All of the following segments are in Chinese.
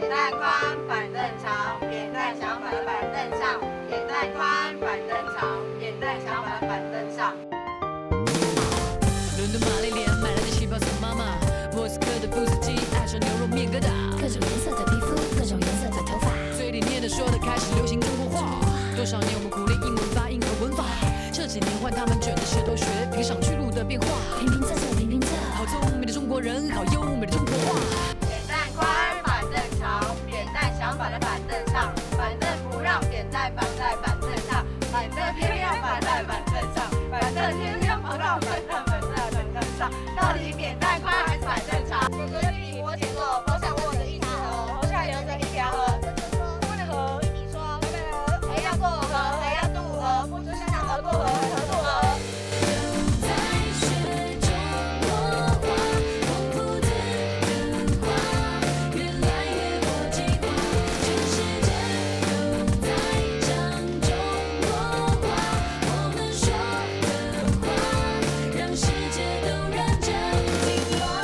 扁担宽，板凳长，扁担想摆在板凳上，扁担宽，板凳长，扁担想摆在板凳上。 伦敦玛丽莲买来的气泡水妈妈，莫斯科的布斯基爱上牛肉面疙瘩， 各种颜色的皮肤，各种颜色的头发， 嘴里念的说的开始流行中国话。多少年我们苦练英文发音和文法，这几年换他们卷着舌头学评上去路的变化。 平平仄仄平平仄， 好聪明的中国人，好优美的中国话。 扁担宽，板凳长，扁担想摆在板凳上，板凳不让扁担绑在板凳上，板凳偏要绑在板凳上，板凳偏要绑到板凳上，到底扁担宽还是板凳长？哥哥弟我请坐，头上握着一条河，头上流着一条河，不能河，你说不能河，谁要过河，谁要渡河，不知想河过河，河渡河。 在学中国话，丰富的文化越来越国际化，全世界都在讲中国话，我们说的话让世界都认真听话。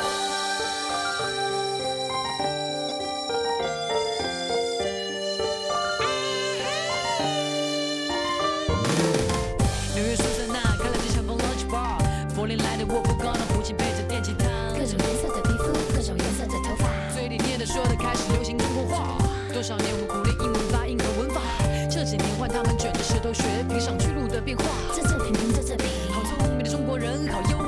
纽约苏珊娜开了这场风 lunch bar， 柏林来的沃夫冈的胡琴配着电吉他， 各种颜色的皮肤，各种颜色的头发， 嘴里念的说的开始流行中国话。多少年我们苦练英文发音和文法，这几年换他们卷着舌头学评上去路的变化。 仄仄平平仄仄平， 好聪明的中国人，好优